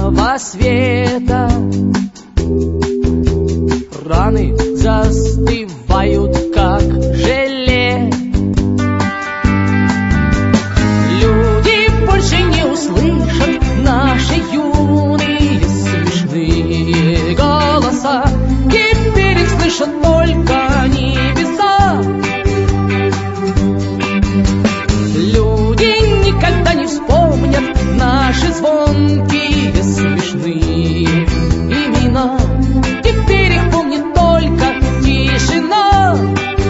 лунного света. Раны застывают, как желе. Люди больше не услышат наши юные смешные голоса. Теперь их слышат только небеса. Люди никогда не вспомнят наши звонкие смешные имена. Теперь их помнит только тишина.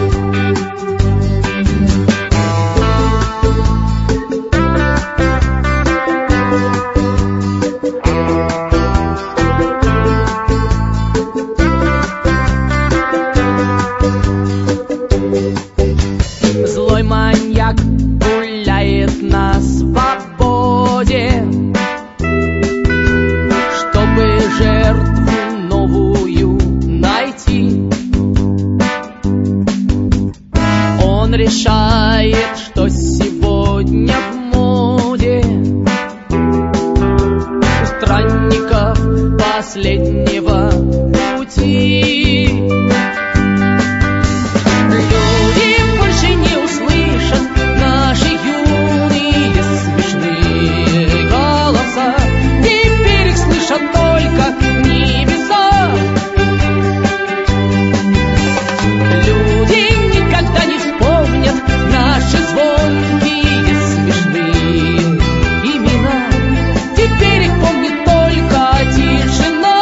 Злой маньяк гуляет на свободе, чтобы жертву новую найти. Он решает, что сегодня в моде у странников последнего пути. Люди больше не услышат наши юные смешные голоса. Теперь их слышат только небеса. Люди никогда не вспомнят наши звонкие смешные имена. Теперь их помнит только тишина.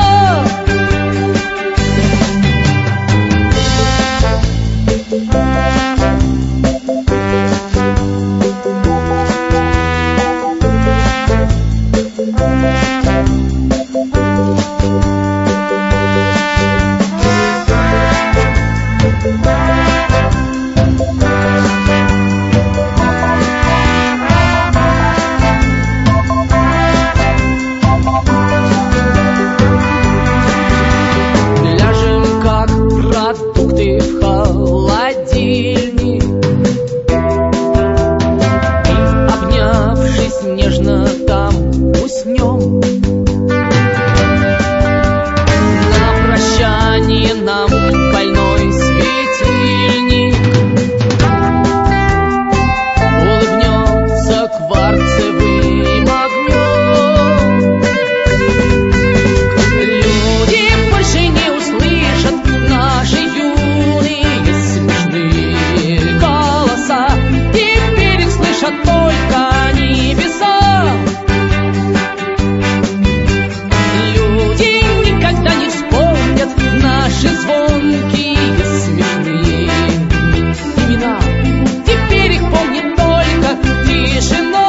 Ляжем, как продукты в холодильник, и, обнявшись нежно, там уснем. На прощание нам больной светильник улыбнется кварцевым огнем. Люди больше не услышат наши юные смешные голоса. Теперь их слышат только небеса. Люди никогда не вспомнят наши звонкие смешные имена. Теперь их помнит только тишина.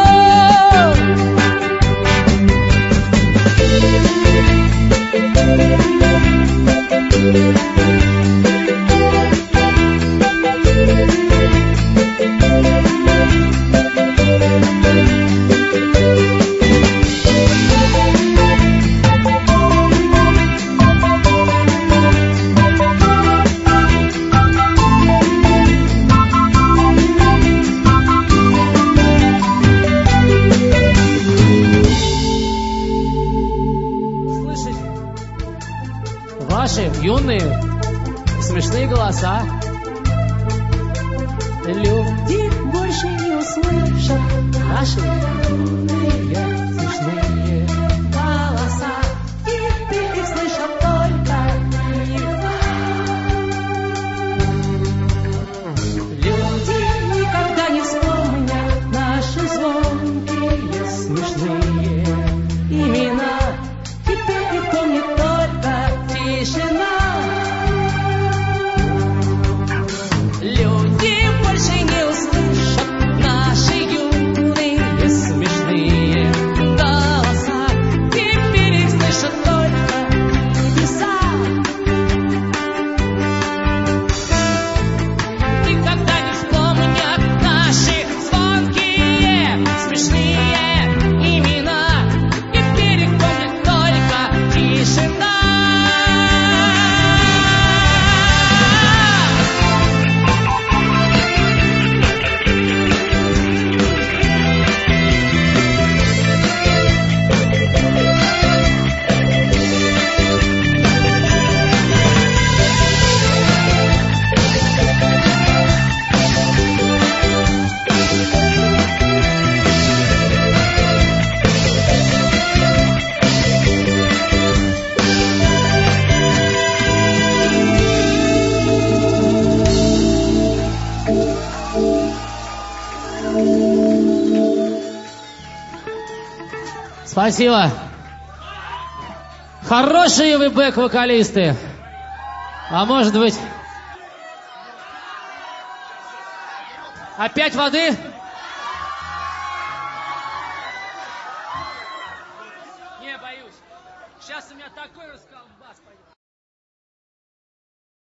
Слышите? Ваши юные смешные голоса. Люди больше не услышат наши юные смешные голоса. Теперь их слышат только небеса. Люди никогда не вспомнят наши звонкие смешные имена. Теперь их помнит только тишина. Люди больше не услышат наши юные смешные голоса. Спасибо. Хорошие вы бэк-вокалисты. А может быть... Опять воды? Не, боюсь. Сейчас у меня такой раскол.